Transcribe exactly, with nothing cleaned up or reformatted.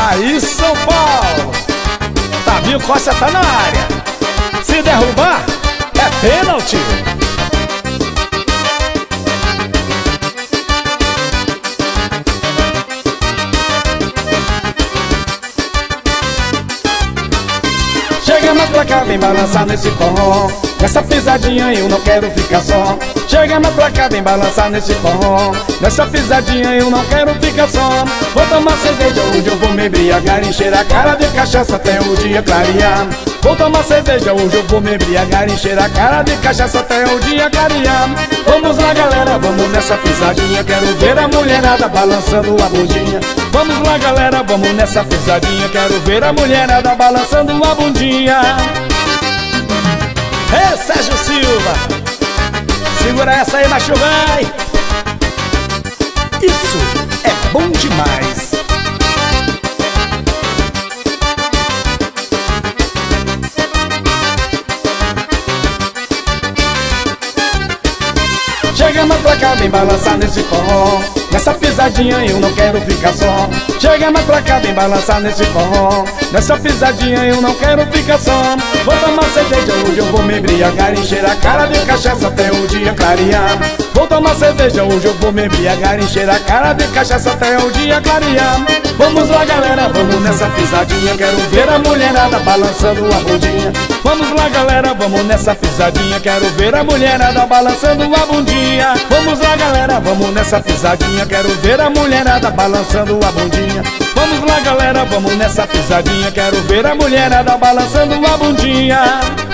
Aí, São Paulo, Tavinho Costa tá na área. Se derrubar, é pênalti. Chega mais pra cá, vem balançar nesse forró. Nessa pisadinha eu não quero ficar só. Chega mais pra cá, vem balançar nesse forró. Nessa pisadinha eu não quero ficar só. Vou tomar cerveja, hoje eu vou me embriagar, encher a cara de cachaça até o dia clarear. Vou tomar cerveja, hoje eu vou me embriagar, encher a cara de cachaça até o dia clarear. Vamos lá galera, vamos nessa pisadinha, quero ver a mulherada balançando a bundinha. Vamos lá galera, vamos nessa pisadinha, quero ver a mulherada balançando a bundinha. Ê, Sérgio Silva, segura essa aí, macho, vai. Isso é bom demais. Chega mais pra cá, vem balançar nesse forró. Nessa pisadinha eu não quero ficar só. Chega mais pra cá, vem balançar nesse forró. Nessa pisadinha eu não quero ficar só. Vou tomar cerveja, hoje eu vou me embriagar, encher a cara de cachaça até o dia clarear. Vou tomar cerveja, hoje eu vou me embriagar, encher a cara de cachaça até o dia clarear. Vamos lá galera, vamos nessa pisadinha, quero ver a mulherada balançando a bundinha. Vamos lá galera, vamos nessa pisadinha, quero ver a mulherada balançando a bundinha. Vamos lá galera, vamos nessa pisadinha, quero ver a mulherada balançando a bundinha. Vamos lá galera, vamos nessa pisadinha, quero ver a mulherada balançando a bundinha.